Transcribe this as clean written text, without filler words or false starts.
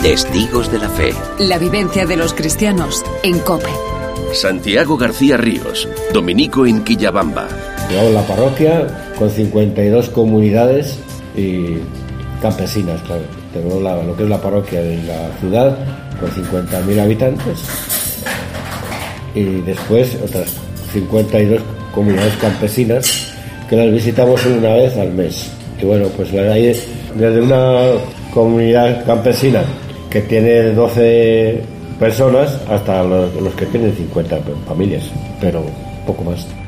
Testigos de la Fe. La vivencia de los cristianos en COPE. Santiago García Ríos, dominico en Quillabamba. Llevamos la parroquia con 52 comunidades y campesinas, claro. Tenemos lo que es la parroquia de la ciudad con 50.000 habitantes y después otras 52 comunidades campesinas que las visitamos una vez al mes. Y bueno, pues hay desde una comunidad campesina que tiene 12 personas hasta los que tienen 50 familias, pero poco más.